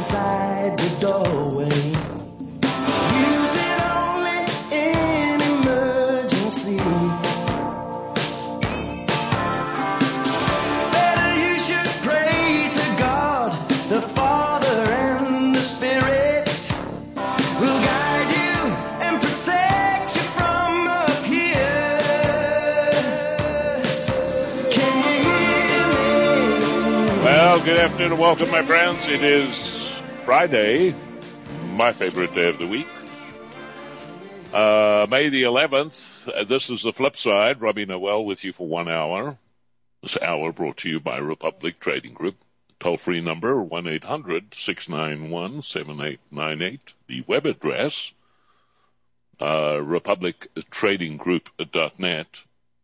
inside the doorway. Use it only in emergency. Better you should pray to God, the Father and the Spirit will guide you and protect you from up here. Can you hear me? Well, good afternoon and welcome, my friends. It is Friday, my favorite day of the week, May the 11th. This is the flip side. Robbie Noel with you for 1 hour. This hour brought to you by Republic Trading Group. Toll-free number 1-800-691-7898. The web address, republictradinggroup.net.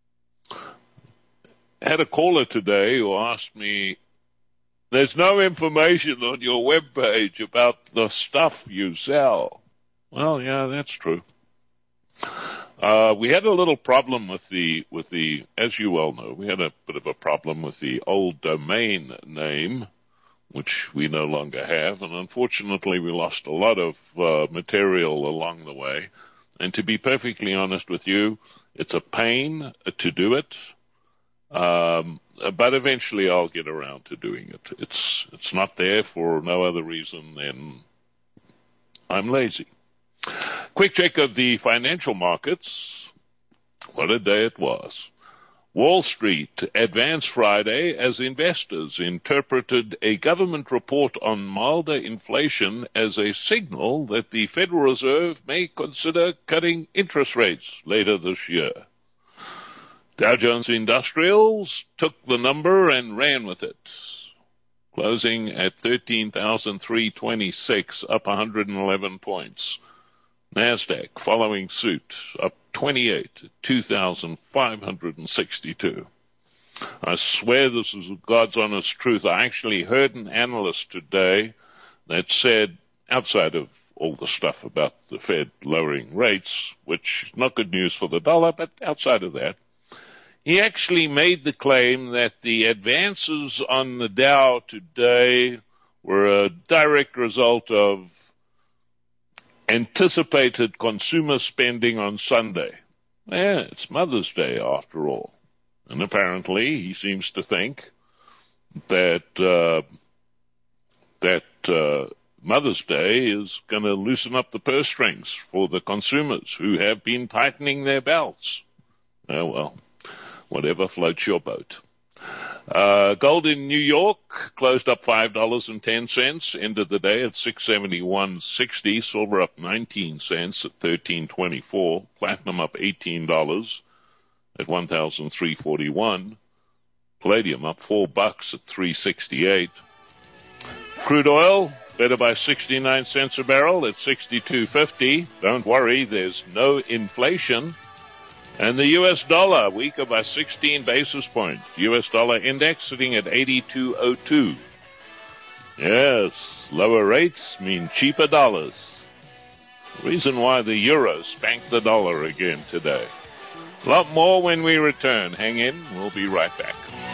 Had a caller today who asked me, there's no information on your webpage about the stuff you sell. Well, yeah, that's true. We had a little problem with the, as you well know, we had a bit of a problem with the old domain name, which we no longer have, and unfortunately we lost a lot of material along the way. And to be perfectly honest with you, it's a pain to do it, but eventually I'll get around to doing it. It's not there for no other reason than I'm lazy. Quick check of the financial markets. What a day it was. Wall Street advanced Friday as investors interpreted a government report on milder inflation as a signal that the Federal Reserve may consider cutting interest rates later this year. Dow Jones Industrials took the number and ran with it, closing at 13,326, up 111 points. NASDAQ following suit, up 28, 2,562. I swear this is God's honest truth. I actually heard an analyst today that said, outside of all the stuff about the Fed lowering rates, which is not good news for the dollar, but outside of that, he actually made the claim that the advances on the Dow today were a direct result of anticipated consumer spending on Sunday. Yeah, it's Mother's Day after all. And apparently he seems to think that Mother's Day is going to loosen up the purse strings for the consumers who have been tightening their belts. Oh well, whatever floats your boat. Gold in New York closed up $5.10, ended the day at $671.60. Silver up 19 cents at $13.24. Platinum up $18 at $1,341. Palladium up $4 at $3.68. Crude oil better by 69 cents a barrel at $62.50. Don't worry, there's no inflation. And the U.S. dollar weaker by 16 basis points. U.S. dollar index sitting at 82.02. Yes, lower rates mean cheaper dollars. Reason why the euro spanked the dollar again today. A lot more when we return. Hang in, we'll be right back.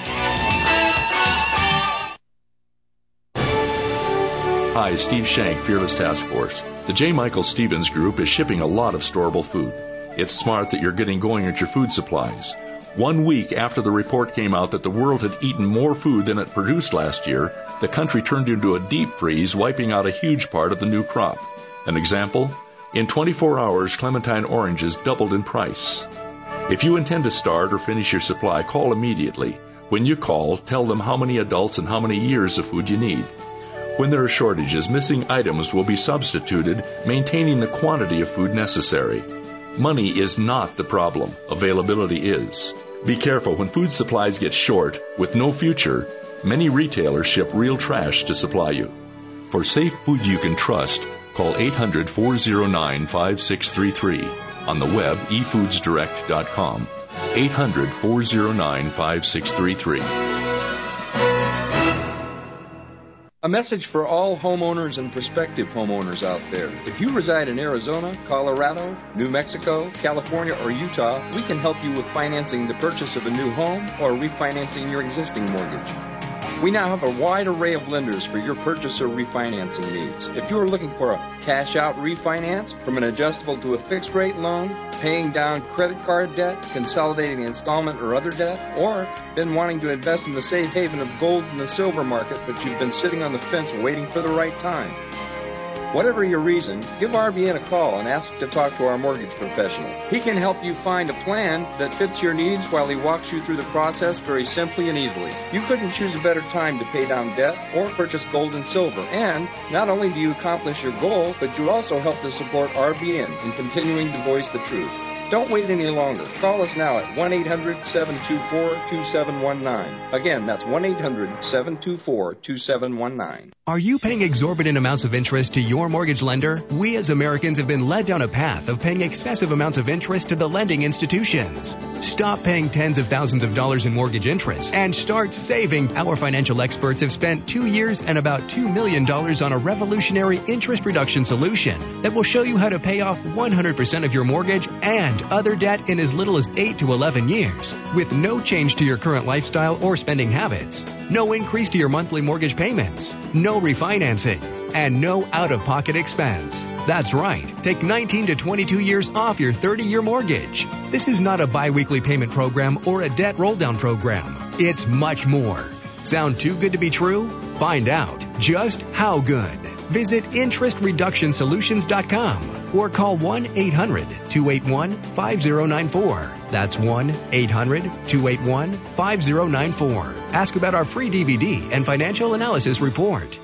Hi, Steve Shank, Fearless Task Force. The J. Michael Stevens Group is shipping a lot of storable food. It's smart that you're getting going at your food supplies. 1 week after the report came out that the world had eaten more food than it produced last year, the country turned into a deep freeze, wiping out a huge part of the new crop. An example? In 24 hours, clementine oranges doubled in price. If you intend to start or finish your supply, call immediately. When you call, tell them how many adults and how many years of food you need. When there are shortages, missing items will be substituted, maintaining the quantity of food necessary. Money is not the problem. Availability is. Be careful when food supplies get short, with no future. Many retailers ship real trash to supply you. For safe food you can trust, call 800-409-5633. On the web, efoodsdirect.com. 800-409-5633. A message for all homeowners and prospective homeowners out there. If you reside in Arizona, Colorado, New Mexico, California, or Utah, we can help you with financing the purchase of a new home or refinancing your existing mortgage. We now have a wide array of lenders for your purchase or refinancing needs. If you are looking for a cash-out refinance, from an adjustable to a fixed-rate loan, paying down credit card debt, consolidating installment or other debt, or been wanting to invest in the safe haven of gold and the silver market, but you've been sitting on the fence waiting for the right time. Whatever your reason, give RBN a call and ask to talk to our mortgage professional. He can help you find a plan that fits your needs while he walks you through the process very simply and easily. You couldn't choose a better time to pay down debt or purchase gold and silver. And not only do you accomplish your goal, but you also help to support RBN in continuing to voice the truth. Don't wait any longer. Call us now at 1-800-724-2719. Again, that's 1-800-724-2719. Are you paying exorbitant amounts of interest to your mortgage lender? We as Americans have been led down a path of paying excessive amounts of interest to the lending institutions. Stop paying tens of thousands of dollars in mortgage interest and start saving. Our financial experts have spent 2 years and about $2 million on a revolutionary interest reduction solution that will show you how to pay off 100% of your mortgage and other debt in as little as 8 to 11 years, with no change to your current lifestyle or spending habits, no increase to your monthly mortgage payments, no refinancing, and no out-of-pocket expense. That's right. Take 19 to 22 years off your 30-year mortgage. This is not a biweekly payment program or a debt roll-down program. It's much more. Sound too good to be true? Find out just how good. Visit interestreductionsolutions.com or call 1-800-281-5094. That's 1-800-281-5094. Ask about our free DVD and financial analysis report.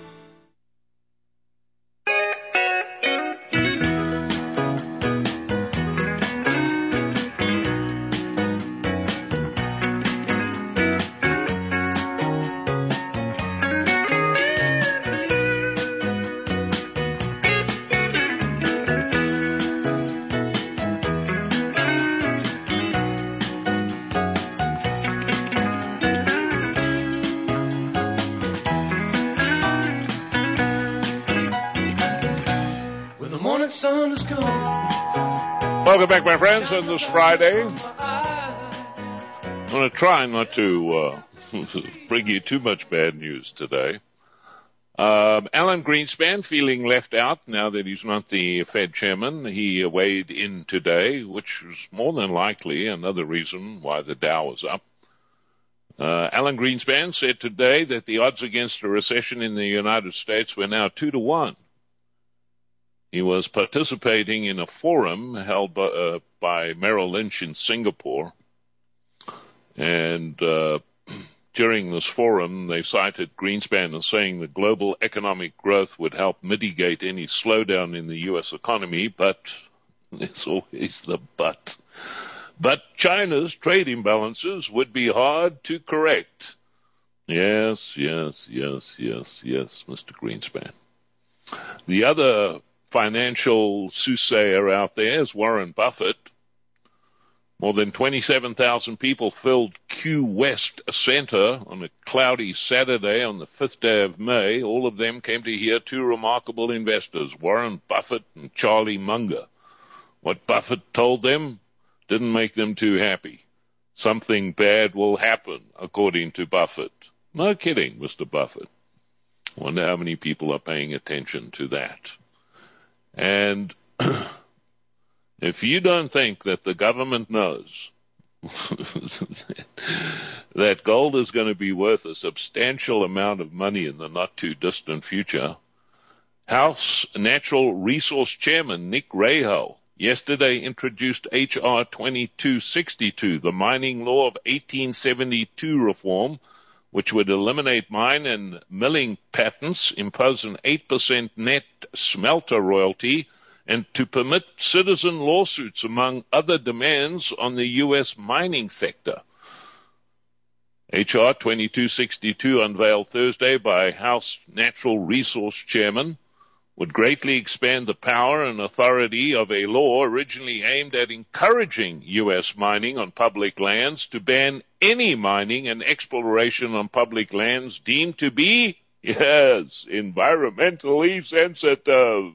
Welcome back, my friends, on this Friday. I'm going to try not to bring you too much bad news today. Alan Greenspan feeling left out now that he's not the Fed chairman. He weighed in today, which was more than likely another reason why the Dow was up. Alan Greenspan said today that the odds against a recession in the United States were now 2-1. He was participating in a forum held by Merrill Lynch in Singapore. And during this forum, they cited Greenspan as saying that global economic growth would help mitigate any slowdown in the U.S. economy, but there's always the but. But China's trade imbalances would be hard to correct. Yes, Mr. Greenspan. The other financial soothsayer out there is Warren Buffett. More than 27,000 people filled Q West Center on a cloudy Saturday on the 5th day of May. All of them came to hear two remarkable investors, Warren Buffett and Charlie Munger. What Buffett told them didn't make them too happy. Something bad will happen, according to Buffett. No kidding, Mr. Buffett. I wonder how many people are paying attention to that. And if you don't think that the government knows that gold is going to be worth a substantial amount of money in the not-too-distant future, House Natural Resource Chairman Nick Rahal yesterday introduced H.R. 2262, the mining law of 1872 reform, which would eliminate mine and milling patents, impose an 8% net smelter royalty, and to permit citizen lawsuits, among other demands on the U.S. mining sector. H.R. 2262, unveiled Thursday by House Natural Resource Chairman, would greatly expand the power and authority of a law originally aimed at encouraging U.S. mining on public lands to ban any mining and exploration on public lands deemed to be, yes, environmentally sensitive.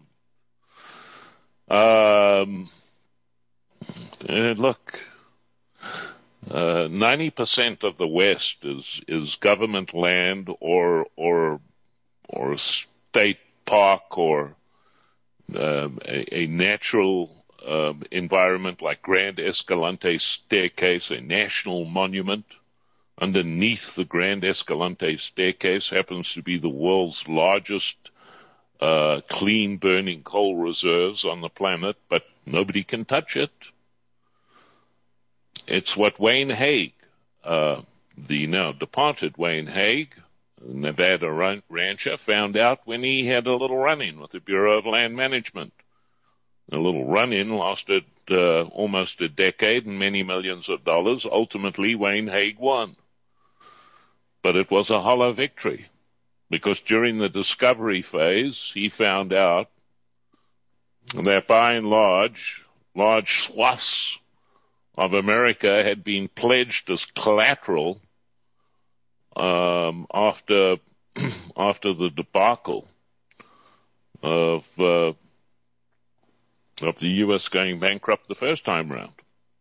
Look, 90% of the West is government land or a state park or a natural environment like Grand Escalante Staircase, a national monument. Underneath the Grand Escalante Staircase happens to be the world's largest clean burning coal reserves on the planet, but nobody can touch it. It's what Wayne Hague, the now departed Wayne Hague, Nevada rancher, found out when he had a little run-in with the Bureau of Land Management. The little run-in lasted almost a decade and many millions of dollars. Ultimately, Wayne Hague won. But it was a hollow victory, because during the discovery phase, he found out that by and large swaths of America had been pledged as collateral after the debacle of the U.S. going bankrupt the first time round.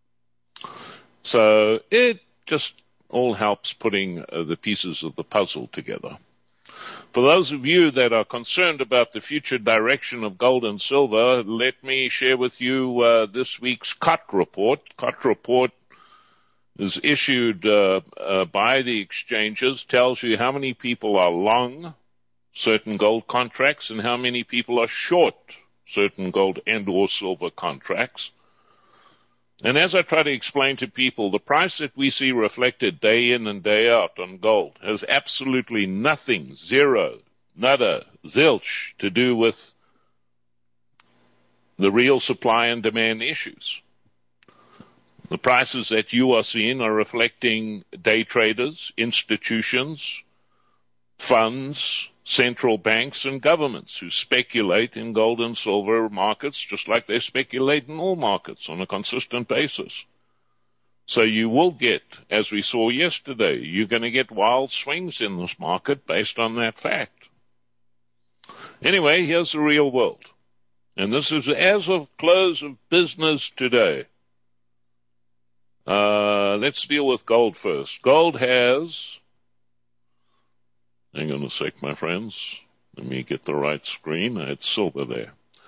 So it just all helps putting the pieces of the puzzle together. For those of you that are concerned about the future direction of gold and silver, let me share with you this week's COT report. COT report is issued by the exchanges, tells you how many people are long certain gold contracts and how many people are short certain gold and or silver contracts. And as I try to explain to people, the price that we see reflected day in and day out on gold has absolutely nothing, zero, nada, zilch, to do with the real supply and demand issues. The prices that you are seeing are reflecting day traders, institutions, funds, central banks, and governments who speculate in gold and silver markets just like they speculate in all markets on a consistent basis. So you will get, as we saw yesterday, you're going to get wild swings in this market based on that fact. Anyway, here's the real world. And this is as of close of business today. Let's deal with gold first. Gold has, hang on a sec, my friends. Let me get the right screen. It's silver there.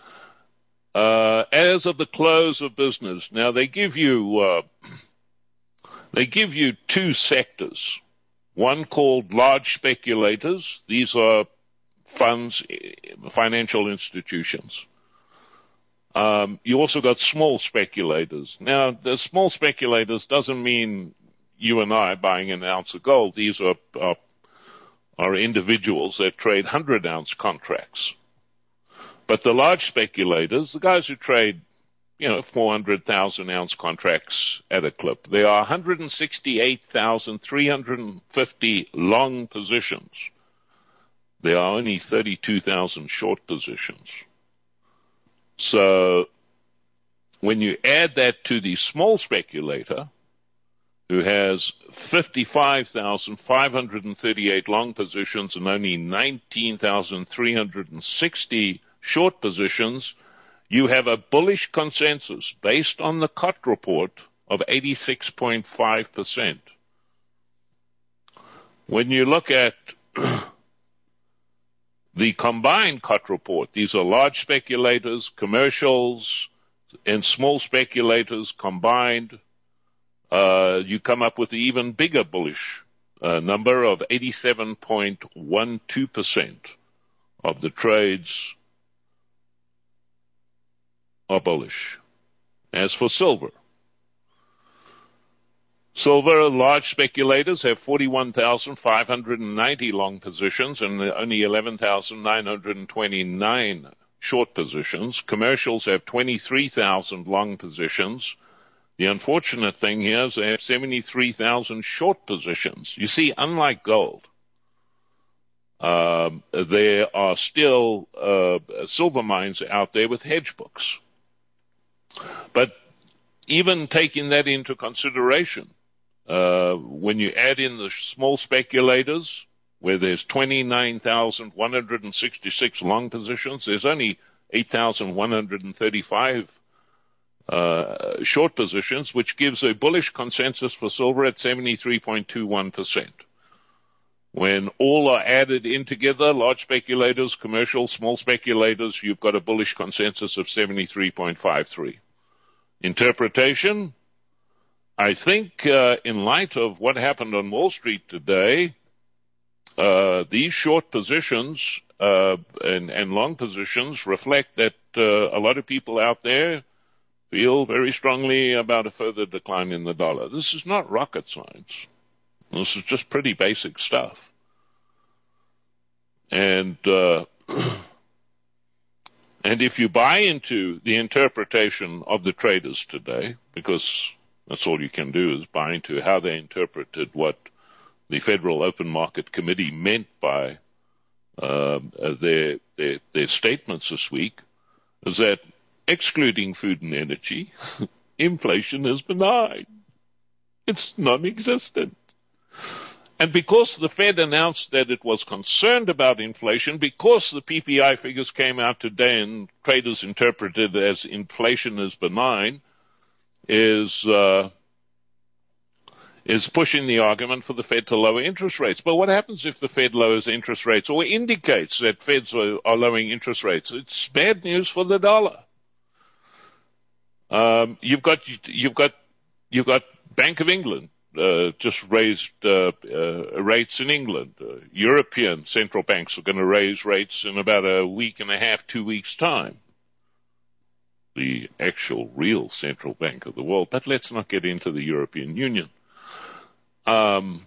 As of the close of business, now they give you two sectors. One called large speculators. These are funds, financial institutions. You also got small speculators. Now, the small speculators doesn't mean you and I buying an ounce of gold. These are individuals that trade 100-ounce contracts. But the large speculators, the guys who trade, 400,000-ounce contracts at a clip, there are 168,350 long positions. There are only 32,000 short positions. So when you add that to the small speculator, who has 55,538 long positions and only 19,360 short positions, you have a bullish consensus based on the COT report of 86.5%. When you look at the combined COT report, these are large speculators, commercials, and small speculators combined, you come up with an even bigger bullish number of 87.12% of the trades are bullish. As for silver, large speculators have 41,590 long positions and only 11,929 short positions. Commercials have 23,000 long positions. The unfortunate thing here is they have 73,000 short positions. You see, unlike gold, there are still silver mines out there with hedge books. But even taking that into consideration, when you add in the small speculators, where there's 29,166 long positions, there's only 8,135 short positions, which gives a bullish consensus for silver at 73.21%. When all are added in together, large speculators, commercial, small speculators, you've got a bullish consensus of 73.53. Interpretation, I think in light of what happened on Wall Street today, these short positions and long positions reflect that a lot of people out there feel very strongly about a further decline in the dollar. This is not rocket science. This is just pretty basic stuff. And if you buy into the interpretation of the traders today, because that's all you can do is buy into how they interpreted what the Federal Open Market Committee meant by their statements this week, is that excluding food and energy, inflation is benign. It's non-existent. And because the Fed announced that it was concerned about inflation, because the PPI figures came out today and traders interpreted as inflation is benign, is pushing the argument for the Fed to lower interest rates. But what happens if the Fed lowers interest rates or indicates that Feds are lowering interest rates? It's bad news for the dollar. You've got Bank of England just raised rates in England. European central banks are going to raise rates in about a week and a half, 2 weeks' time. The actual real central bank of the world. But let's not get into the European Union. So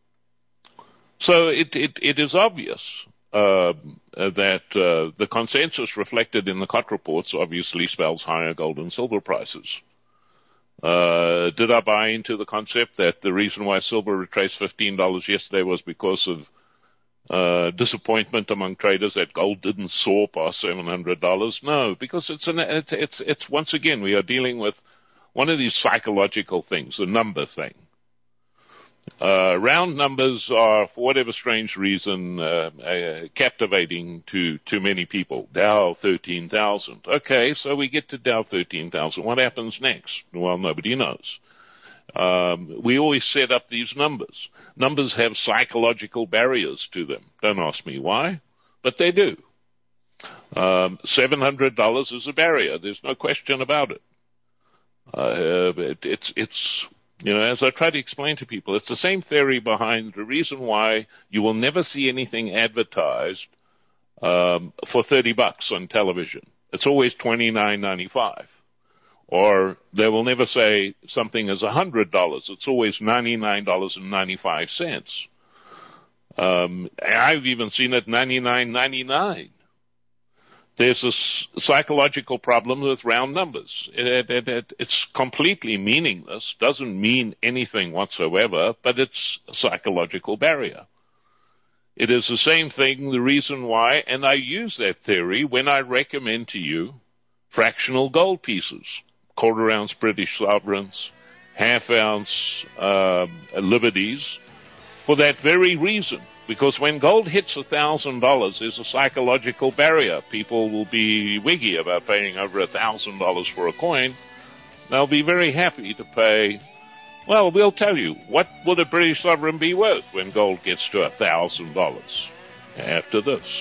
it is obvious that the consensus reflected in the COT reports obviously spells higher gold and silver prices. Did I buy into the concept that the reason why silver retraced $15 yesterday was because of disappointment among traders that gold didn't soar past $700? No, because it's once again we are dealing with one of these psychological things, the number thing. Round numbers are, for whatever strange reason, captivating to many people. Dow 13,000. Okay, so we get to Dow 13,000. What happens next? Well, nobody knows. We always set up these numbers. Numbers have psychological barriers to them. Don't ask me why, but they do. $700 is a barrier. There's no question about it. It's as I try to explain to people, it's the same theory behind the reason why you will never see anything advertised for $30 on television. It's always $29.95. Or they will never say something as $100. It's always $99.95. I've even seen it $99.99. There's a psychological problem with round numbers. It's completely meaningless, doesn't mean anything whatsoever, but it's a psychological barrier. It is the same thing, the reason why, and I use that theory when I recommend to you fractional gold pieces, quarter-ounce British sovereigns, half-ounce liberties, for that very reason. Because when gold hits $1,000, there's a psychological barrier. People will be wiggy about paying over $1,000 for a coin. They'll be very happy to pay. Well, we'll tell you, what will a British sovereign be worth when gold gets to $1,000? After this.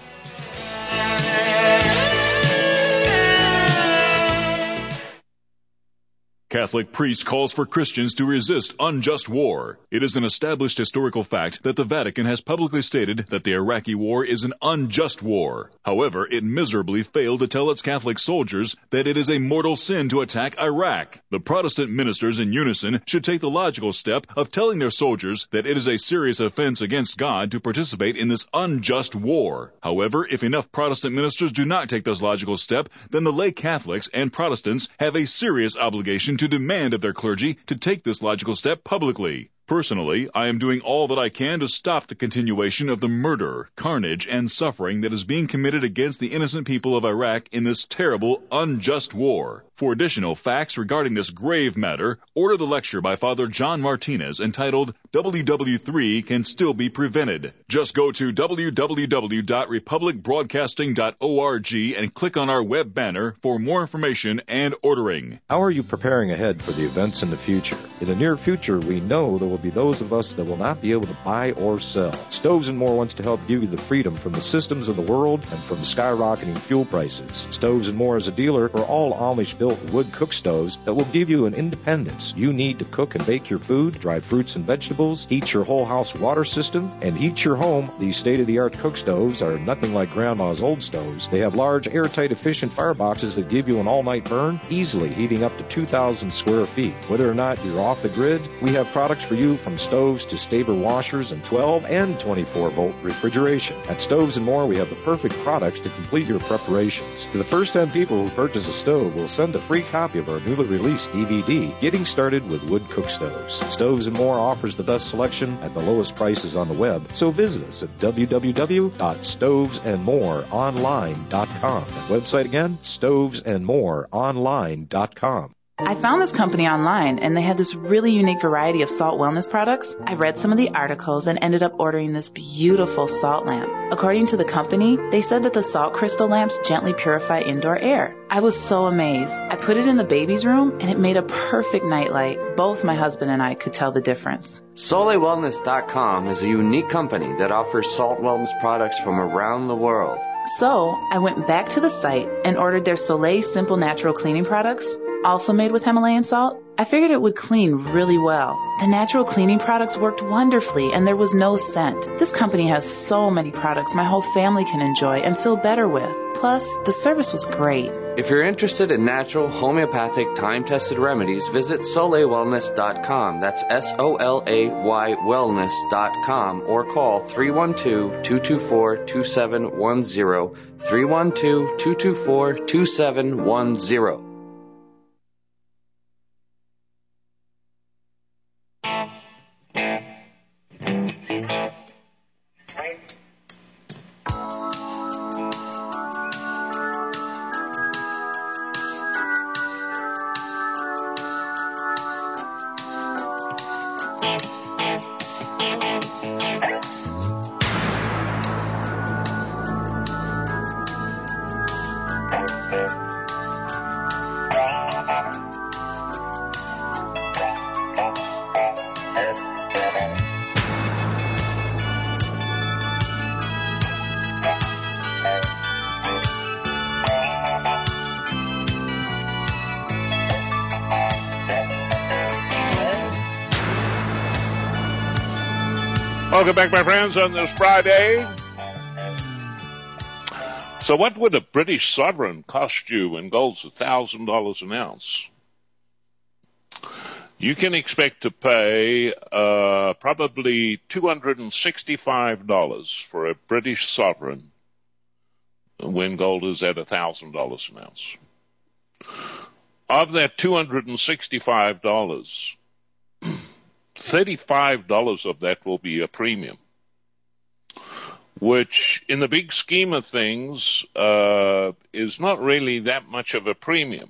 Catholic priest calls for Christians to resist unjust war. It is an established historical fact that the Vatican has publicly stated that the Iraqi war is an unjust war. However, it miserably failed to tell its Catholic soldiers that it is a mortal sin to attack Iraq. The Protestant ministers in unison should take the logical step of telling their soldiers that it is a serious offense against God to participate in this unjust war. However, if enough Protestant ministers do not take this logical step, then the lay Catholics and Protestants have a serious obligation to demand of their clergy to take this logical step publicly. Personally, I am doing all that I can to stop the continuation of the murder, carnage, and suffering that is being committed against the innocent people of Iraq in this terrible, unjust war. For additional facts regarding this grave matter, order the lecture by Father John Martinez entitled WW3 Can Still Be Prevented. Just go to www.republicbroadcasting.org and click on our web banner for more information and ordering. How are you preparing ahead for the events in the future? In the near future, we know there will be those of us that will not be able to buy or sell. Stoves and More wants to help give you the freedom from the systems of the world and from skyrocketing fuel prices. Stoves and More is a dealer for all Amish-built wood cook stoves that will give you an independence you need to cook and bake your food, dry fruits and vegetables, heat your whole house water system, and heat your home. These state-of-the-art cook stoves are nothing like Grandma's old stoves. They have large, airtight, efficient fireboxes that give you an all-night burn, easily heating up to 2,000 square feet. Whether or not you're off the grid, we have products for you from stoves to Staber washers and 12 and 24-volt refrigeration. At Stoves and More, we have the perfect products to complete your preparations. To the first 10 people who purchase a stove, we'll send a free copy of our newly released DVD, Getting Started with Wood Cook Stoves. Stoves and More offers the best selection at the lowest prices on the web, so visit us at www.stovesandmoreonline.com. That website again, stovesandmoreonline.com. I found this company online, and they had this really unique variety of salt wellness products. I read some of the articles and ended up ordering this beautiful salt lamp. According to the company, they said that the salt crystal lamps gently purify indoor air. I was so amazed. I put it in the baby's room, and it made a perfect nightlight. Both my husband and I could tell the difference. SoleWellness.com is a unique company that offers salt wellness products from around the world. So I went back to the site and ordered their Soleil Simple Natural Cleaning products, also made with Himalayan salt. I figured it would clean really well. The natural cleaning products worked wonderfully, and there was no scent. This company has so many products my whole family can enjoy and feel better with. Plus, the service was great. If you're interested in natural, homeopathic, time-tested remedies, visit SoleilWellness.com. That's SOLAY wellness.com, or call 312-224-2710, 312-224-2710. Welcome back, my friends, on this Friday. So what would a British sovereign cost you when gold's $1,000 an ounce? You can expect to pay probably $265 for a British sovereign when gold is at $1,000 an ounce. Of that $265, $35 of that will be a premium, which in the big scheme of things is not really that much of a premium.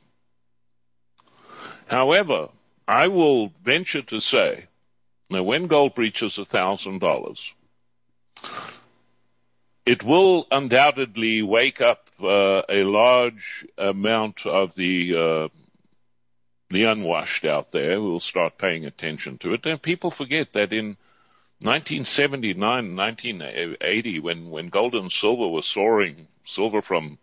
However, I will venture to say that when gold reaches $1,000, it will undoubtedly wake up a large amount of the unwashed out there who will start paying attention to it. And people forget that in 1979, 1980, when gold and silver were soaring, silver from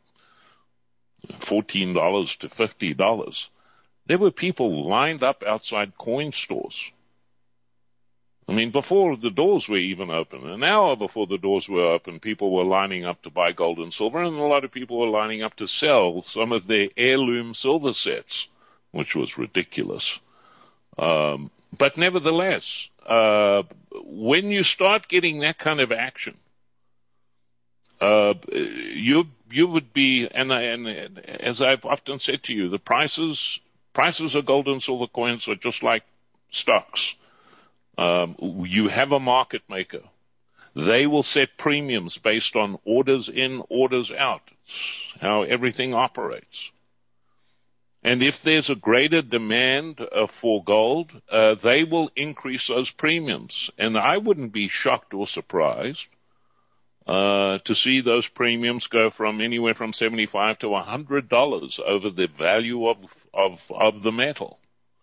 $14 to $50, there were people lined up outside coin stores. I mean, before the doors were even open, an hour before the doors were open, people were lining up to buy gold and silver, and a lot of people were lining up to sell some of their heirloom silver sets, which was ridiculous. But nevertheless, when you start getting that kind of action, you would be, and as I've often said to you, the prices of gold and silver coins are just like stocks. You have a market maker. They will set premiums based on orders in, orders out. It's how everything operates. And if there's a greater demand for gold, they will increase those premiums. And I wouldn't be shocked or surprised to see those premiums go from anywhere from $75 to $100 over the value of the metal.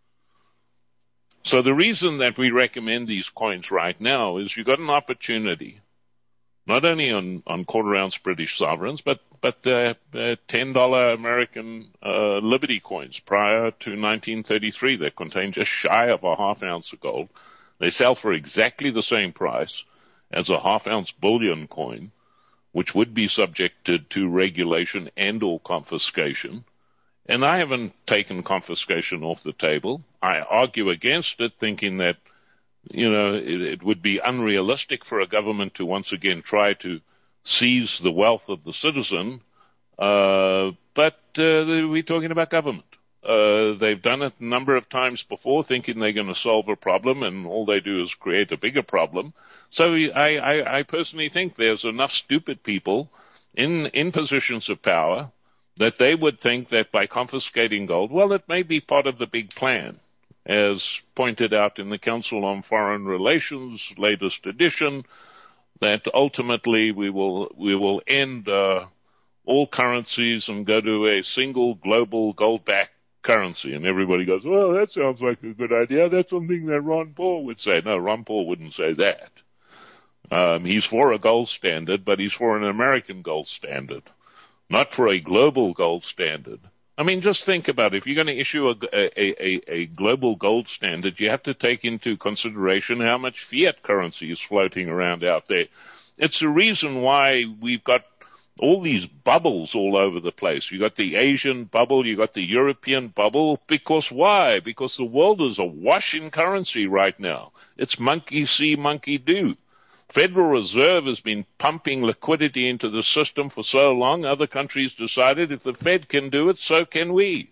So the reason that we recommend these coins right now is you've got an opportunity, not only on quarter-ounce British sovereigns, but $10 American Liberty coins prior to 1933 that contain just shy of a half ounce of gold. They sell for exactly the same price as a half-ounce bullion coin, which would be subjected to regulation and or confiscation. And I haven't taken confiscation off the table. I argue against it, thinking that, it would be unrealistic for a government to once again try to seize the wealth of the citizen. But we're talking about government. They've done it a number of times before, thinking they're going to solve a problem, and all they do is create a bigger problem. So I personally think there's enough stupid people in positions of power that they would think that by confiscating gold, well, it may be part of the big plan, as pointed out in the Council on Foreign Relations latest edition, that ultimately we will end all currencies and go to a single global gold-backed currency. And everybody goes, well, that sounds like a good idea. That's something that Ron Paul would say. No, Ron Paul wouldn't say that. He's for a gold standard, but he's for an American gold standard, not for a global gold standard. I mean, just think about it. If you're going to issue a global gold standard, you have to take into consideration how much fiat currency is floating around out there. It's the reason why we've got all these bubbles all over the place. You got the Asian bubble, you got the European bubble. Because why? Because the world is awash in currency right now. It's monkey see, monkey do. Federal Reserve has been pumping liquidity into the system for so long, other countries decided if the Fed can do it, so can we.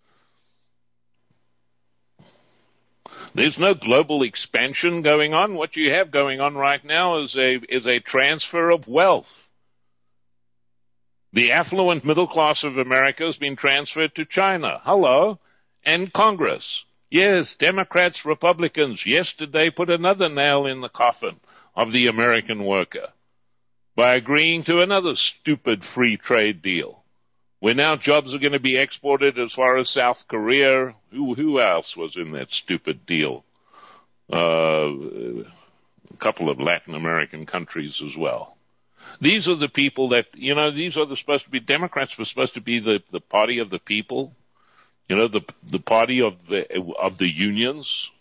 There's no global expansion going on. What you have going on right now is a transfer of wealth. The affluent middle class of America has been transferred to China. Hello. And Congress. Yes, Democrats, Republicans yesterday put another nail in the coffin of the American worker by agreeing to another stupid free trade deal, where now jobs are going to be exported as far as South Korea. Who else was in that stupid deal? A couple of Latin American countries as well. These are the people that, these are supposed to be, Democrats were supposed to be the party of the people, the party of the unions.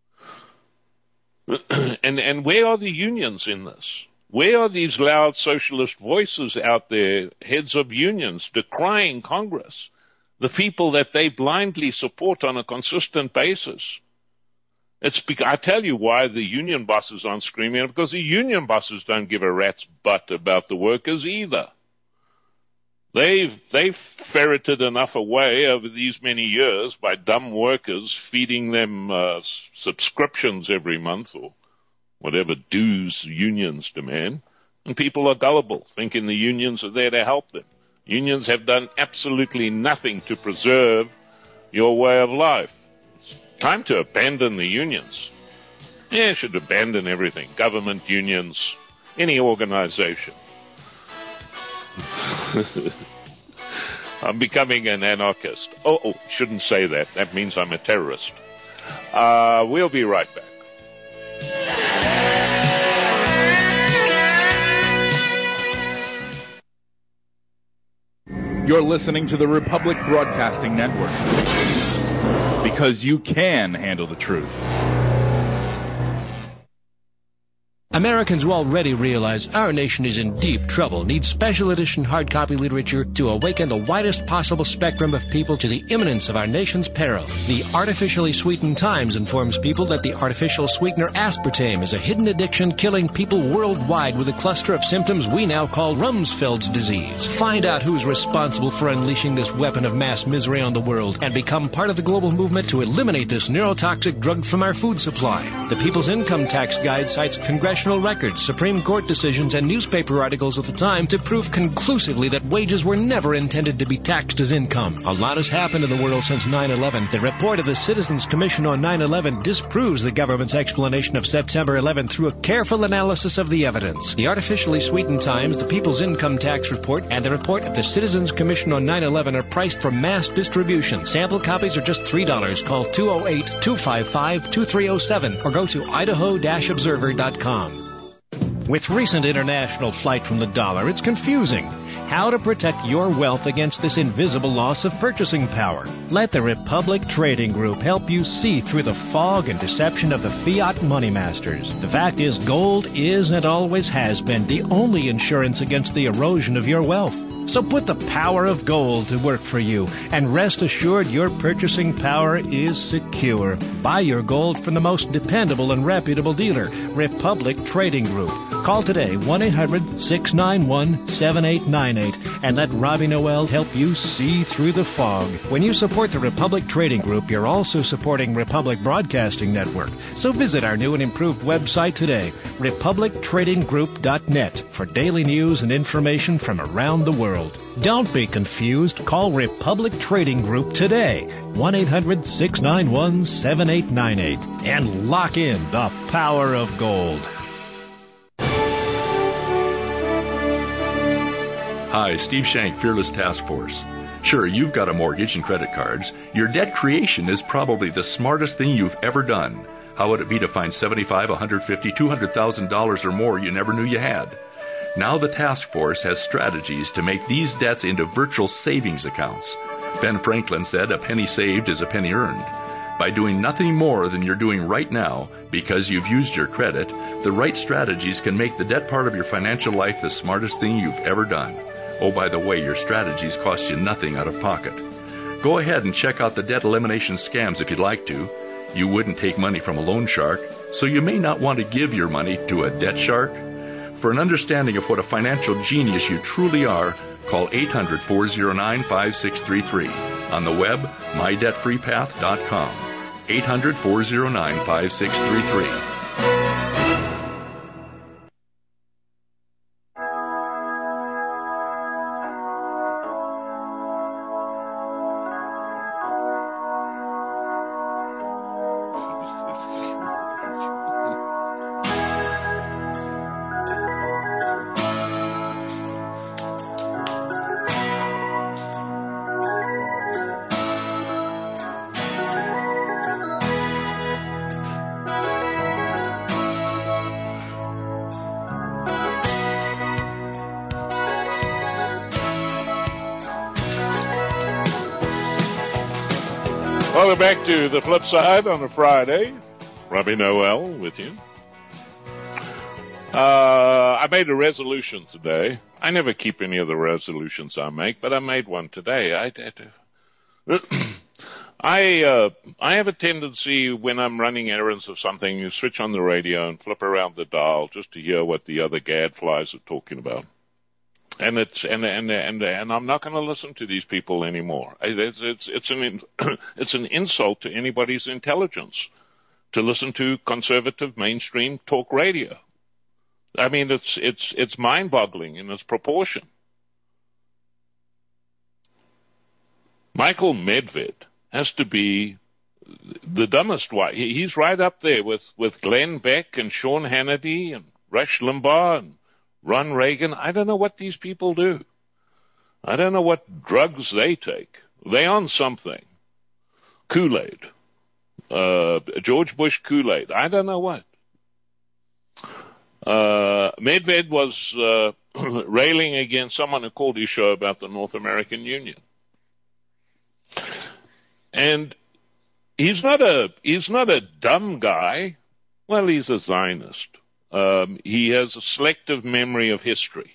And where are the unions in this? Where are these loud socialist voices out there, heads of unions, decrying Congress, the people that they blindly support on a consistent basis? I tell you why the union bosses aren't screaming, because the union bosses don't give a rat's butt about the workers either. They've ferreted enough away over these many years by dumb workers feeding them subscriptions every month or whatever dues unions demand, and people are gullible, thinking the unions are there to help them. Unions have done absolutely nothing to preserve your way of life. It's time to abandon the unions. Yeah, should abandon everything. Government, unions, any organization. I'm becoming an anarchist. Oh, shouldn't say that. That means I'm a terrorist. We'll be right back. You're listening to the Republic Broadcasting Network, because you can handle the truth. Americans who already realize our nation is in deep trouble need special edition hard copy literature to awaken the widest possible spectrum of people to the imminence of our nation's peril. The Artificially Sweetened Times informs people that the artificial sweetener aspartame is a hidden addiction killing people worldwide with a cluster of symptoms we now call Rumsfeld's disease. Find out who's responsible for unleashing this weapon of mass misery on the world and become part of the global movement to eliminate this neurotoxic drug from our food supply. The People's Income Tax Guide cites congressional congressional records, Supreme Court decisions, and newspaper articles of the time to prove conclusively that wages were never intended to be taxed as income. A lot has happened in the world since 9/11. The report of the Citizens Commission on 9/11 disproves the government's explanation of September 11 through a careful analysis of the evidence. The artificially sweetened Times, the People's Income Tax Report, and the report of the Citizens Commission on 9/11 are priced for mass distribution. Sample copies are just $3. Call 208-255-2307 or go to idaho-observer.com. With recent international flight from the dollar, it's confusing. How to protect your wealth against this invisible loss of purchasing power. Let the Republic Trading Group help you see through the fog and deception of the fiat money masters. The fact is, gold is and always has been the only insurance against the erosion of your wealth. So put the power of gold to work for you, and rest assured your purchasing power is secure. Buy your gold from the most dependable and reputable dealer, Republic Trading Group. Call today, 1-800-691-7898, and let Robbie Noel help you see through the fog. When you support the Republic Trading Group, you're also supporting Republic Broadcasting Network. So visit our new and improved website today, republictradinggroup.net, for daily news and information from around the world. Don't be confused. Call Republic Trading Group today, 1-800-691-7898, and lock in the power of gold. Hi, Steve Shank, Fearless Task Force. Sure, you've got a mortgage and credit cards. Your debt creation is probably the smartest thing you've ever done. How would it be to find $75,000, $150,000, $200,000 or more you never knew you had? Now the task force has strategies to make these debts into virtual savings accounts. Ben Franklin said, "A penny saved is a penny earned." By doing nothing more than you're doing right now, because you've used your credit, the right strategies can make the debt part of your financial life the smartest thing you've ever done. Oh, by the way, your strategies cost you nothing out of pocket. Go ahead and check out the debt elimination scams if you'd like to. You wouldn't take money from a loan shark, so you may not want to give your money to a debt shark. For an understanding of what a financial genius you truly are, call 800-409-5633. On the web, mydebtfreepath.com. 800-409-5633. Welcome back to The Flip Side on a Friday. Robbie Noel with you. I made a resolution today. I never keep any of the resolutions I make, but I made one today. I have a tendency when I'm running errands of something, you switch on the radio and flip around the dial just to hear what the other gadflies are talking about. And I'm not going to listen to these people anymore. It's an insult to anybody's intelligence to listen to conservative mainstream talk radio. I mean, it's mind-boggling in its proportion. Michael Medved has to be the dumbest one. He's right up there with Glenn Beck and Sean Hannity and Rush Limbaugh and Ron Reagan. I don't know what these people do. I don't know what drugs they take. They on something. Kool-Aid. George Bush Kool-Aid. I don't know what. Medved was railing against someone who called his show about the North American Union. And he's not a dumb guy. Well, he's a Zionist. He has a selective memory of history.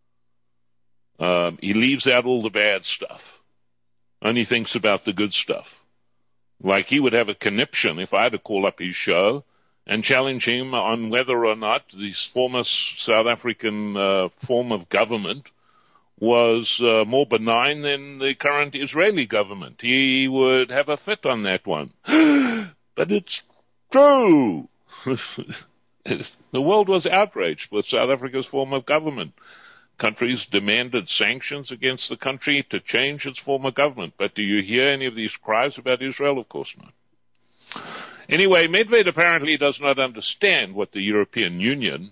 He leaves out all the bad stuff. Only thinks about the good stuff. Like he would have a conniption if I had to call up his show and challenge him on whether or not this former South African form of government was more benign than the current Israeli government. He would have a fit on that one. But it's true. The world was outraged with South Africa's form of government. Countries demanded sanctions against the country to change its form of government. But do you hear any of these cries about Israel? Of course not. Anyway, Medved apparently does not understand what the European Union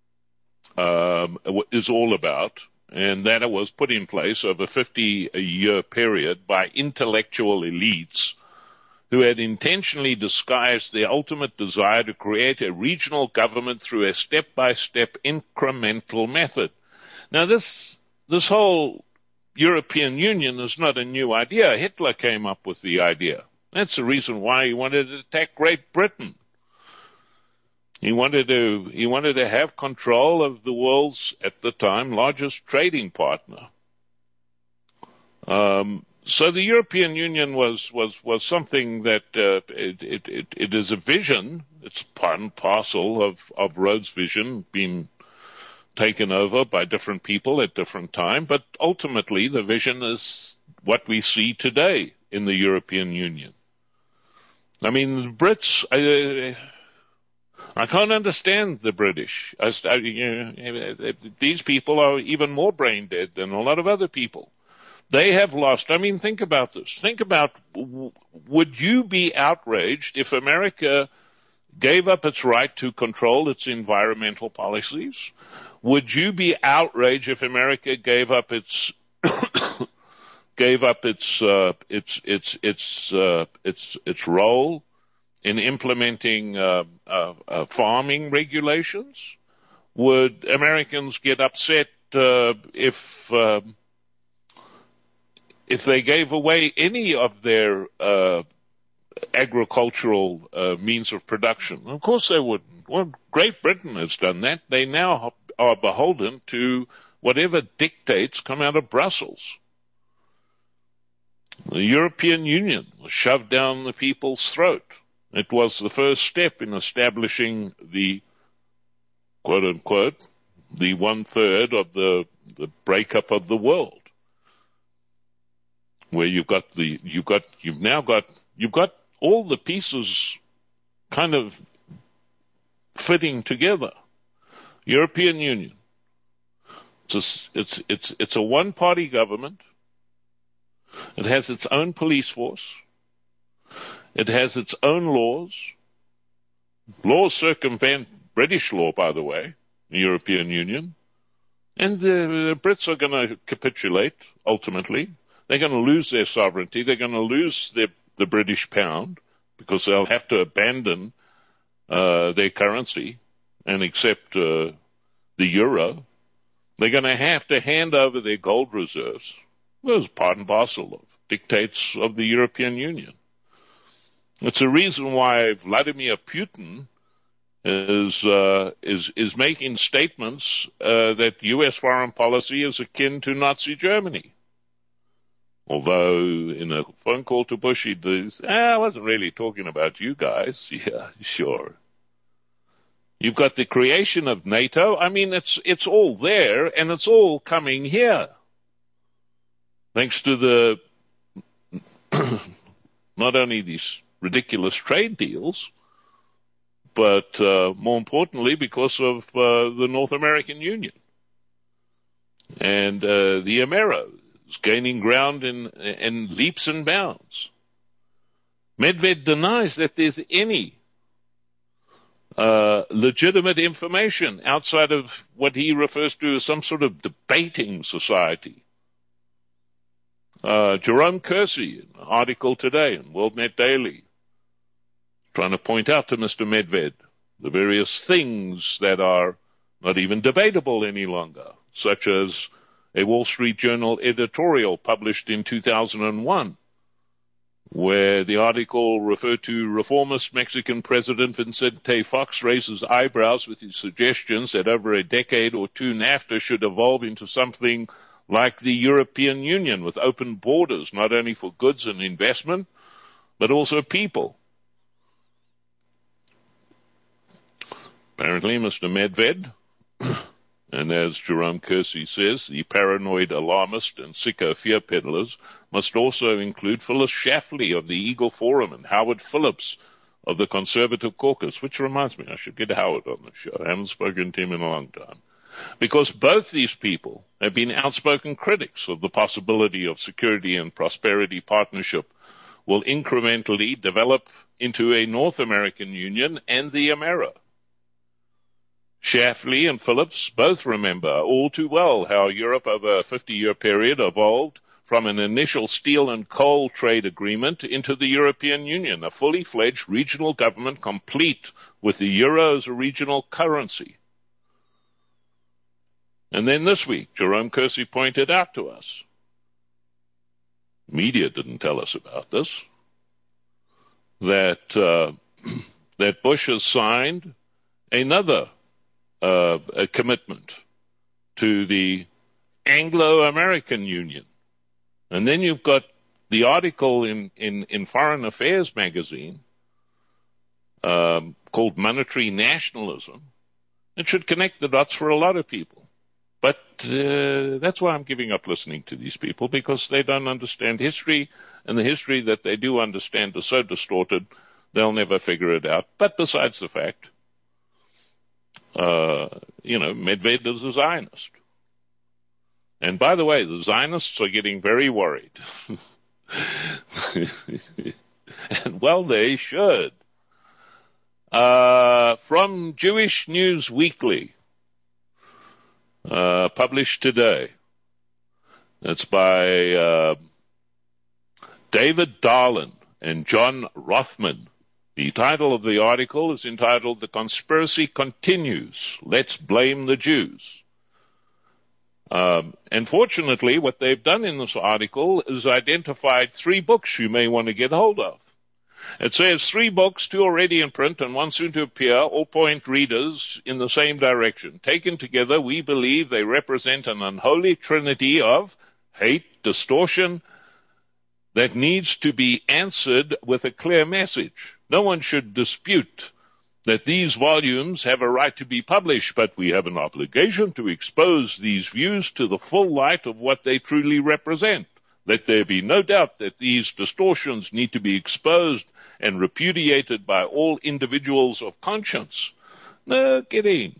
is all about, and that it was put in place over a 50-year period by intellectual elites who had intentionally disguised their ultimate desire to create a regional government through a step-by-step incremental method. Now, this whole European Union is not a new idea. Hitler came up with the idea. That's the reason why he wanted to attack Great Britain. He wanted to have control of the world's, at the time, largest trading partner. So the European Union was something that it is a vision. It's part and parcel of Rhodes' vision being taken over by different people at different times, but ultimately the vision is what we see today in the European Union. I mean, the Brits, I can't understand the British. These people are even more brain dead than a lot of other people. They have lost. I mean, think about this. Think about, would you be outraged if America gave up its right to control its environmental policies? Would you be outraged if America gave up its role in implementing farming regulations? Would Americans get upset if they gave away any of their agricultural means of production? Of course they wouldn't. Well, Great Britain has done that. They now are beholden to whatever dictates come out of Brussels. The European Union was shoved down the people's throat. It was the first step in establishing the, quote-unquote, the one-third of the breakup of the world, where you've got all the pieces kind of fitting together. European Union. It's a one-party government. It has its own police force. It has its own laws. Laws circumvent British law, by the way, the European Union. And the Brits are going to capitulate, ultimately. They're going to lose their sovereignty. They're going to lose the British pound because they'll have to abandon their currency and accept the euro. They're going to have to hand over their gold reserves. Those part and parcel of dictates of the European Union. It's a reason why Vladimir Putin is making statements that U.S. foreign policy is akin to Nazi Germany. Although in a phone call to Bush, he says, I wasn't really talking about you guys. Yeah, sure. You've got the creation of NATO. I mean, it's all there, and it's all coming here. Thanks to the not only these ridiculous trade deals, but more importantly, because of the North American Union. And the Amero is gaining ground in leaps and bounds. Medved denies that there's any legitimate information outside of what he refers to as some sort of debating society. Jerome Kersey, an article today in WorldNet Daily, trying to point out to Mr. Medved the various things that are not even debatable any longer, such as a Wall Street Journal editorial published in 2001, where the article referred to reformist Mexican President Vicente Fox raises eyebrows with his suggestions that over a decade or two NAFTA should evolve into something like the European Union, with open borders, not only for goods and investment, but also people. Apparently, Mr. Medved, and as Jerome Kersey says, the paranoid alarmist and sicko fear peddlers must also include Phyllis Schlafly of the Eagle Forum and Howard Phillips of the Conservative Caucus, which reminds me, I should get Howard on the show. I haven't spoken to him in a long time. Because both these people have been outspoken critics of the possibility of security and prosperity partnership will incrementally develop into a North American Union and the Amera. Shafley and Phillips both remember all too well how Europe over a 50-year period evolved from an initial steel and coal trade agreement into the European Union, a fully fledged regional government complete with the euro as a regional currency. And then this week, Jerome Kersey pointed out to us, media didn't tell us about this, that Bush has signed another a commitment to the Anglo-American Union. And then you've got the article in Foreign Affairs magazine called Monetary Nationalism. It should connect the dots for a lot of people. But that's why I'm giving up listening to these people, because they don't understand history, and the history that they do understand is so distorted, they'll never figure it out. But besides the fact, Medved is a Zionist. And by the way, the Zionists are getting very worried. And well, they should. From Jewish News Weekly, published today. That's by David Darlin and John Rothman. The title of the article is entitled "The Conspiracy Continues. Let's Blame the Jews." And fortunately, what they've done in this article is identified 3 books you may want to get hold of. It says 3 books, 2 already in print and 1 soon to appear, all point readers in the same direction. Taken together, we believe they represent an unholy trinity of hate, distortion, that needs to be answered with a clear message. No one should dispute that these volumes have a right to be published, but we have an obligation to expose these views to the full light of what they truly represent. Let there be no doubt that these distortions need to be exposed and repudiated by all individuals of conscience. No kidding.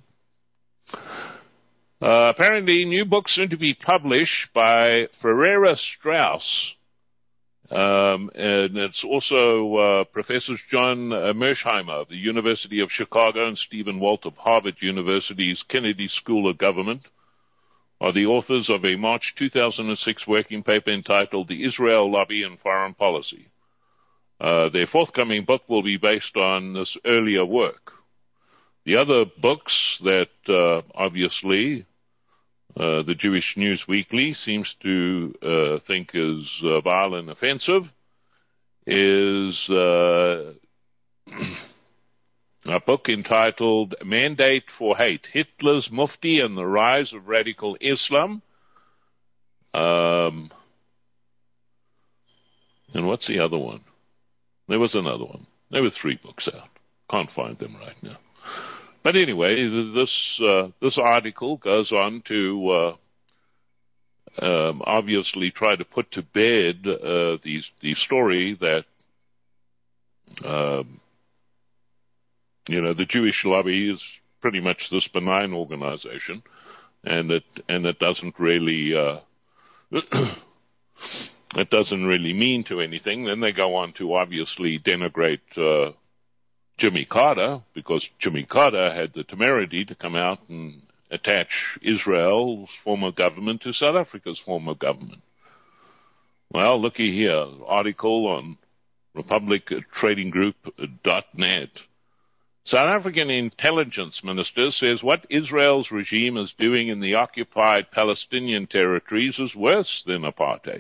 Apparently, new books soon to be published by Ferreira Strauss, and it's also Professors John Mersheimer of the University of Chicago and Stephen Walt of Harvard University's Kennedy School of Government are the authors of a March 2006 working paper entitled The Israel Lobby and Foreign Policy. Their forthcoming book will be based on this earlier work. The other books that obviously the Jewish News Weekly seems to think is vile and offensive is a book entitled Mandate for Hate, Hitler's Mufti and the Rise of Radical Islam. And what's the other one? There was another one. There were 3 books out. Can't find them right now. But anyway, this article goes on to obviously try to put to bed the story that the Jewish lobby is pretty much this benign organization, and it doesn't really it doesn't really mean to anything. Then they go on to obviously denigrate Jimmy Carter, because Jimmy Carter had the temerity to come out and attach Israel's form of government to South Africa's form of government. Well, looky here, article on republictradinggroup.net. South African intelligence minister says what Israel's regime is doing in the occupied Palestinian territories is worse than apartheid.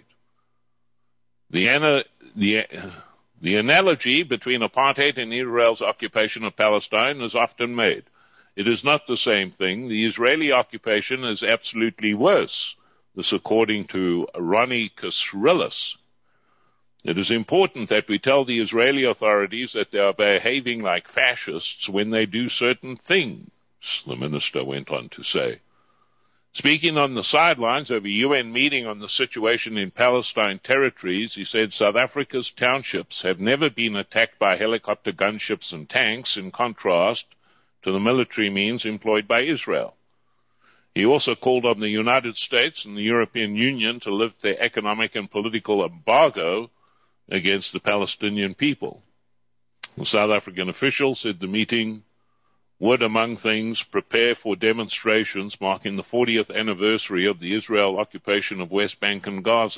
The analogy between apartheid and Israel's occupation of Palestine is often made. It is not the same thing. The Israeli occupation is absolutely worse. This according to Ronnie Kasrilis. It is important that we tell the Israeli authorities that they are behaving like fascists when they do certain things, the minister went on to say. Speaking on the sidelines of a UN meeting on the situation in Palestine territories, he said South Africa's townships have never been attacked by helicopter gunships and tanks, in contrast to the military means employed by Israel. He also called on the United States and the European Union to lift their economic and political embargo against the Palestinian people. The South African official said the meeting would, among things, prepare for demonstrations marking the 40th anniversary of the Israel occupation of West Bank and Gaza.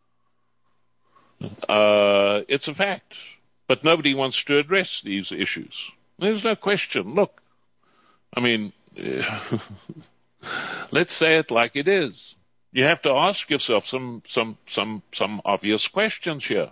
It's a fact, but nobody wants to address these issues. There's no question. Look, I mean, let's say it like it is. You have to ask yourself some obvious questions here.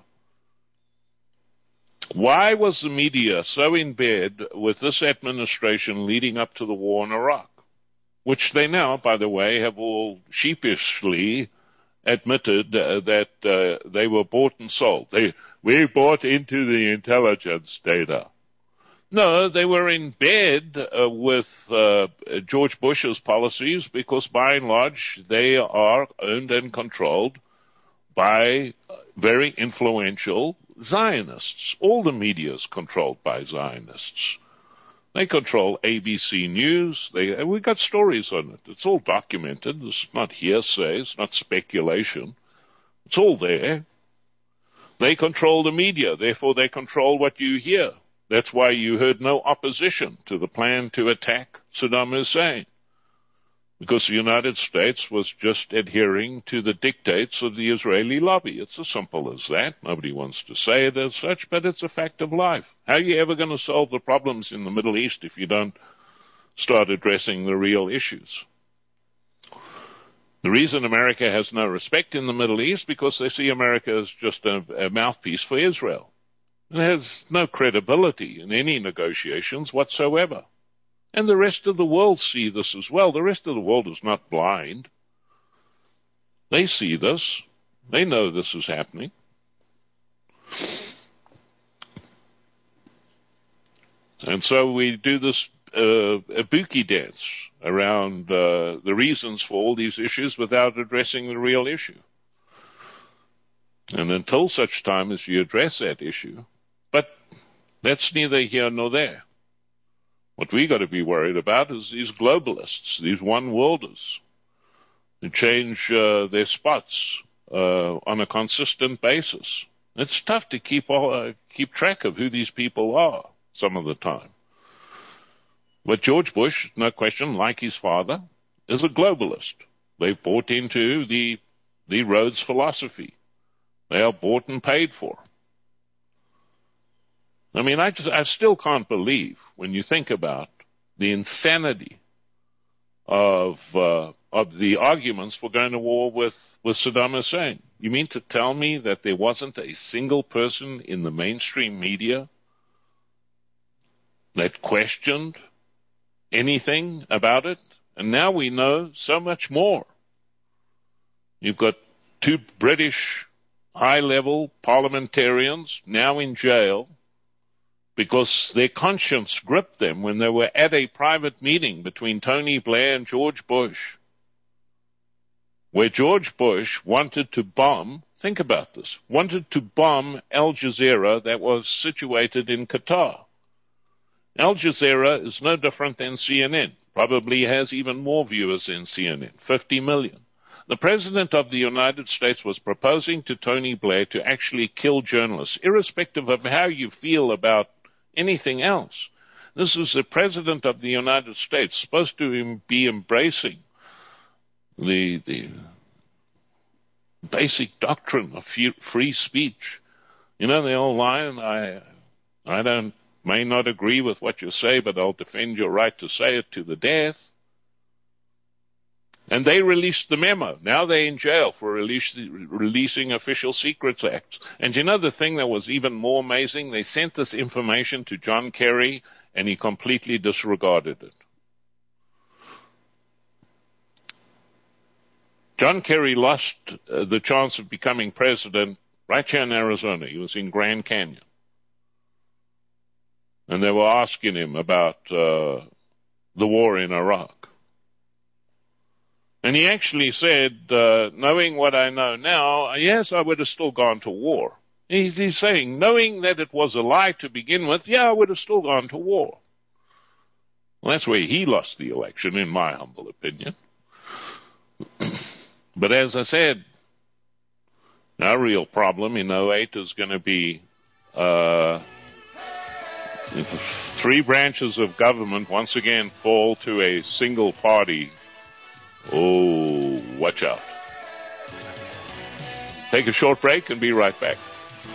Why was the media so in bed with this administration leading up to the war in Iraq? Which they now, by the way, have all sheepishly admitted that they were bought and sold. We bought into the intelligence data. No, they were in bed with George Bush's policies because, by and large, they are owned and controlled by very influential Zionists. All the media is controlled by Zionists. They control ABC News. We got stories on it. It's all documented. It's not hearsay. It's not speculation. It's all there. They control the media. Therefore, they control what you hear. That's why you heard no opposition to the plan to attack Saddam Hussein, because the United States was just adhering to the dictates of the Israeli lobby. It's as simple as that. Nobody wants to say it as such, but it's a fact of life. How are you ever going to solve the problems in the Middle East if you don't start addressing the real issues? The reason America has no respect in the Middle East because they see America as just a mouthpiece for Israel. It has no credibility in any negotiations whatsoever. And the rest of the world see this as well. The rest of the world is not blind. They see this. They know this is happening. And so we do this Ibuki dance around the reasons for all these issues without addressing the real issue. And until such time as you address that issue, but that's neither here nor there. What we got to be worried about is these globalists, these one-worlders, who change their spots on a consistent basis. It's tough to keep track of who these people are some of the time. But George Bush, no question, like his father, is a globalist. They've bought into the Rhodes philosophy. They are bought and paid for. I mean, I still can't believe when you think about the insanity of the arguments for going to war with Saddam Hussein. You mean to tell me that there wasn't a single person in the mainstream media that questioned anything about it? And now we know so much more. You've got two British high-level parliamentarians now in jail because their conscience gripped them when they were at a private meeting between Tony Blair and George Bush, where George Bush wanted to bomb, think about this, wanted to bomb Al Jazeera that was situated in Qatar. Al Jazeera is no different than CNN, probably has even more viewers than CNN, 50 million. The President of the United States was proposing to Tony Blair to actually kill journalists, irrespective of how you feel about anything else. This is the President of the United States, supposed to be embracing the basic doctrine of free speech. You know the old line, I may not agree with what you say, but I'll defend your right to say it to the death. And they released the memo. Now they're in jail for releasing official secrets acts. And you know the thing that was even more amazing? They sent this information to John Kerry, and he completely disregarded it. John Kerry lost the chance of becoming president right here in Arizona. He was in Grand Canyon. And they were asking him about the war in Iraq. And he actually said, knowing what I know now, yes, I would have still gone to war. He's saying, knowing that it was a lie to begin with, yeah, I would have still gone to war. Well, that's where he lost the election, in my humble opinion. But as I said, our real problem in 2008 is going to be if 3 branches of government once again fall to a single party. Oh, watch out. Take a short break and be right back.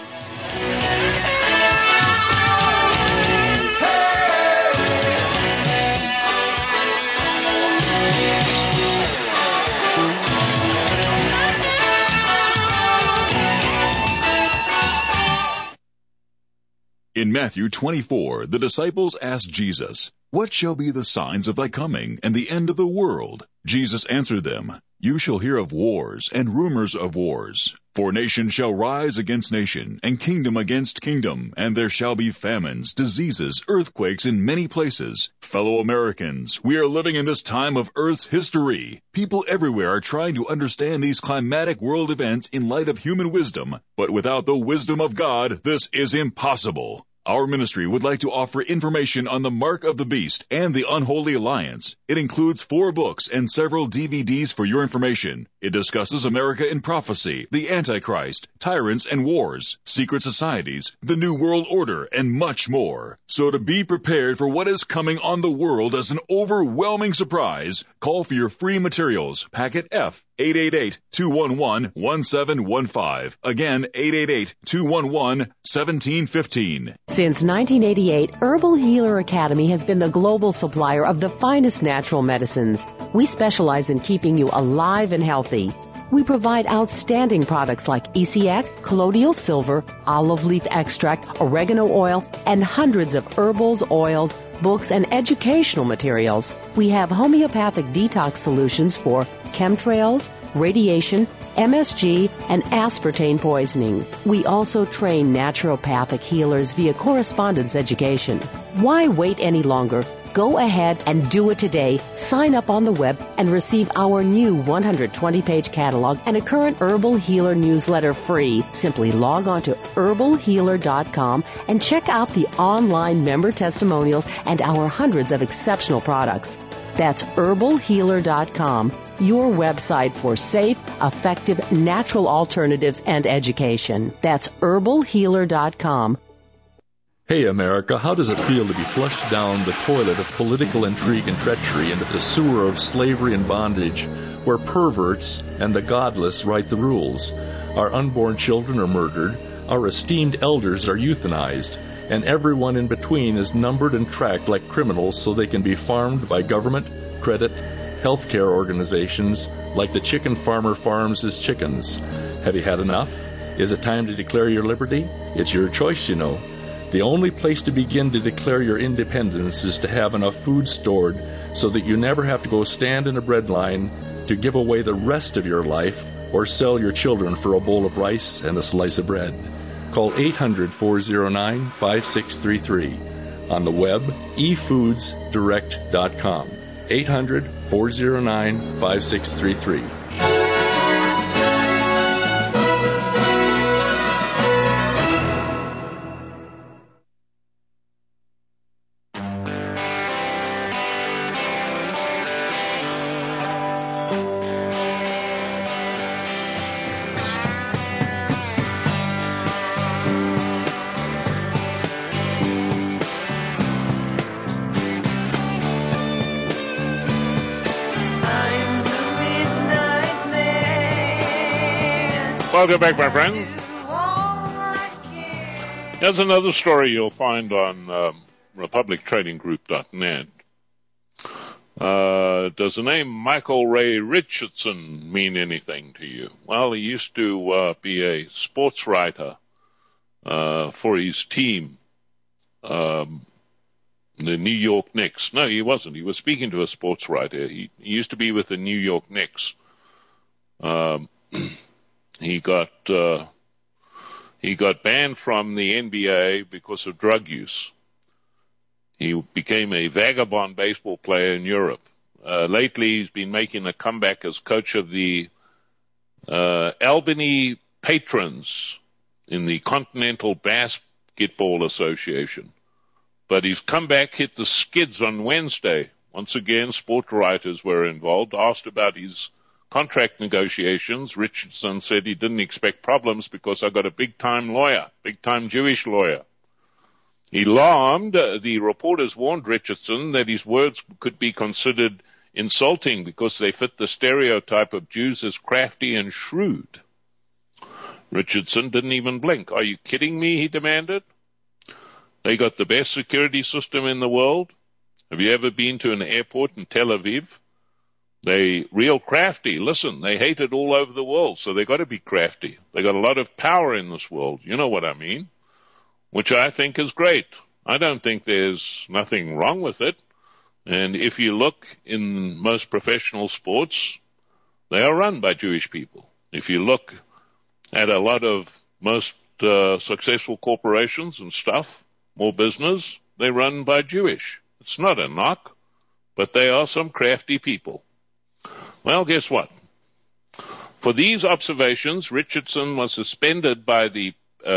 In Matthew 24, the disciples asked Jesus, "What shall be the signs of thy coming and the end of the world?" Jesus answered them, "You shall hear of wars and rumors of wars. For nation shall rise against nation, and kingdom against kingdom, and there shall be famines, diseases, earthquakes in many places. Fellow Americans, we are living in this time of Earth's history. People everywhere are trying to understand these climatic world events in light of human wisdom, but without the wisdom of God, this is impossible. Our ministry would like to offer information on the Mark of the Beast and the Unholy Alliance. It includes 4 books and several DVDs for your information. It discusses America in prophecy, the Antichrist, tyrants and wars, secret societies, the New World Order, and much more. So to be prepared for what is coming on the world as an overwhelming surprise, call for your free materials, Packet F, 888-211-1715. Again, 888-211-1715. Since 1988, Herbal Healer Academy has been the global supplier of the finest natural medicines. We specialize in keeping you alive and healthy. We provide outstanding products like ECX, colloidal silver, olive leaf extract, oregano oil, and hundreds of herbals, oils, books, and educational materials. We have homeopathic detox solutions for chemtrails, radiation, MSG, and aspartame poisoning. We also train naturopathic healers via correspondence education. Why wait any longer? Go ahead and do it today. Sign up on the web and receive our new 120-page catalog and a current Herbal Healer newsletter free. Simply log on to herbalhealer.com and check out the online member testimonials and our hundreds of exceptional products. That's herbalhealer.com, your website for safe, effective, natural alternatives and education. That's herbalhealer.com. Hey America, how does it feel to be flushed down the toilet of political intrigue and treachery into the sewer of slavery and bondage, where perverts and the godless write the rules? Our unborn children are murdered, our esteemed elders are euthanized, and everyone in between is numbered and tracked like criminals so they can be farmed by government, credit, healthcare organizations like the chicken farmer farms his chickens. Have you had enough? Is it time to declare your liberty? It's your choice, you know. The only place to begin to declare your independence is to have enough food stored so that you never have to go stand in a bread line to give away the rest of your life or sell your children for a bowl of rice and a slice of bread. Call 800-409-5633. On the web, efoodsdirect.com. 800-409-5633. Welcome back, my friends. There's another story you'll find on republictradinggroup.net. Does the name Michael Ray Richardson mean anything to you? Well, he used to be a sports writer for his team, the New York Knicks. No, he wasn't. He was speaking to a sports writer. He used to be with the New York Knicks. He got banned from the NBA because of drug use. He became a vagabond baseball player in Europe. lately he's been making a comeback as coach of the Albany Patrons in the Continental Basketball Association. But his comeback hit the skids on Wednesday. Once again, sport writers were involved, asked about his contract negotiations. Richardson said he didn't expect problems because I got a big-time lawyer, big-time Jewish lawyer. He alarmed. The reporters warned Richardson that his words could be considered insulting because they fit the stereotype of Jews as crafty and shrewd. Richardson didn't even blink. Are you kidding me? He demanded. They got the best security system in the world. Have you ever been to an airport in Tel Aviv? They real crafty. Listen, they hate it all over the world, so they got to be crafty. They got a lot of power in this world. You know what I mean? Which I think is great. I don't think there's nothing wrong with it. And if you look in most professional sports, they are run by Jewish people. If you look at a lot of most successful corporations and stuff, more business, they run by Jewish. It's not a knock, but they are some crafty people. Well, guess what? For these observations, Richardson was suspended by the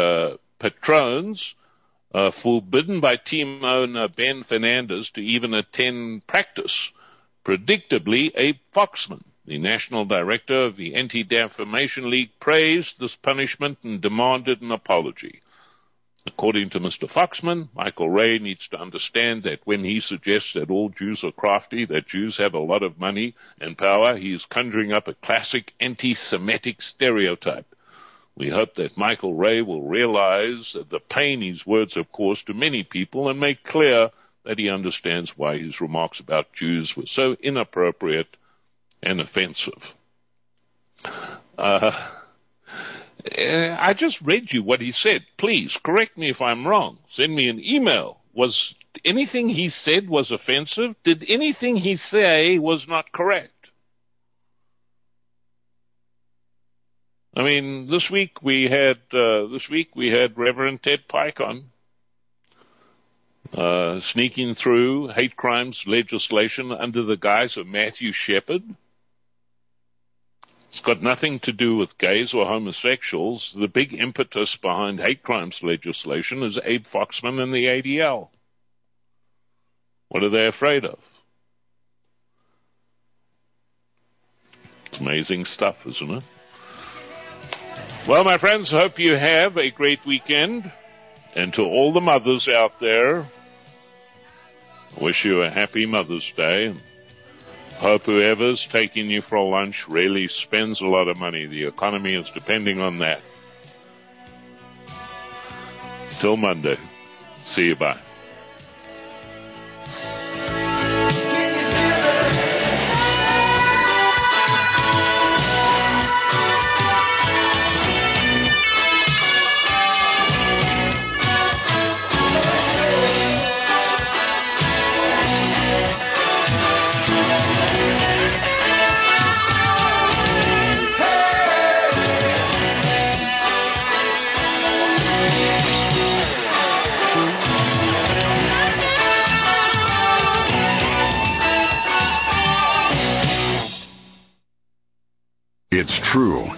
patrons, forbidden by team owner Ben Fernandez to even attend practice. Predictably, Abe Foxman, the national director of the Anti-Defamation League, praised this punishment and demanded an apology. According to Mr. Foxman, Michael Ray needs to understand that when he suggests that all Jews are crafty, that Jews have a lot of money and power, he is conjuring up a classic anti-Semitic stereotype. We hope that Michael Ray will realize the pain his words have caused to many people and make clear that he understands why his remarks about Jews were so inappropriate and offensive. I just read you what he said. Please correct me if I'm wrong. Send me an email. Was anything he said was offensive? Did anything he say was not correct? I mean, this week we had Reverend Ted Pike on, sneaking through hate crimes legislation under the guise of Matthew Shepard. It's got nothing to do with gays or homosexuals. The big impetus behind hate crimes legislation is Abe Foxman and the ADL. What are they afraid of? It's amazing stuff, isn't it? Well, my friends, hope you have a great weekend. And to all the mothers out there, I wish you a happy Mother's Day. Hope whoever's taking you for a lunch really spends a lot of money. The economy is depending on that. Till Monday. See you. Bye. It's true.